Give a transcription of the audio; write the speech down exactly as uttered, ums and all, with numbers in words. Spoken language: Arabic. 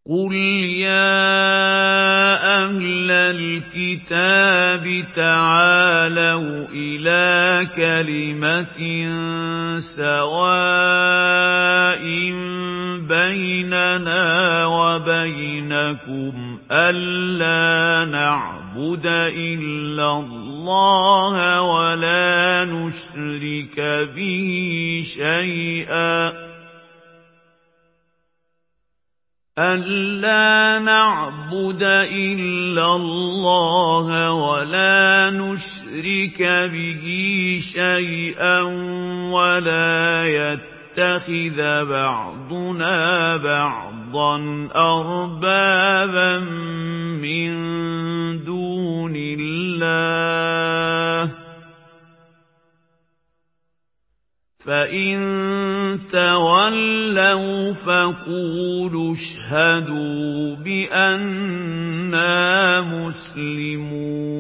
قُلْ يَا أَهْلَ الْكِتَابِ تَعَالَوْا إِلَىٰ كَلِمَةٍ سَوَاءٍ بَيْنَنَا وَبَيْنَكُمْ أَلَّا نَعْبُدَ إِلَّا اللَّهَ وَلَا نُشْرِكَ بِهِ شَيْئًا أَلَّا نَعْبُدَ إِلَّا اللَّهَ وَلَا نُشْرِكَ بِهِ شَيْئًا وَلَا يَتَّخِذَ بَعْضُنَا بَعْضًا أَرْبَابًا مِّن دُونِ اللَّهِ ۚ فَإِن تَوَلَّوْا فَقُولُوا اشْهَدُوا بِأَنَّا مُسْلِمُونَ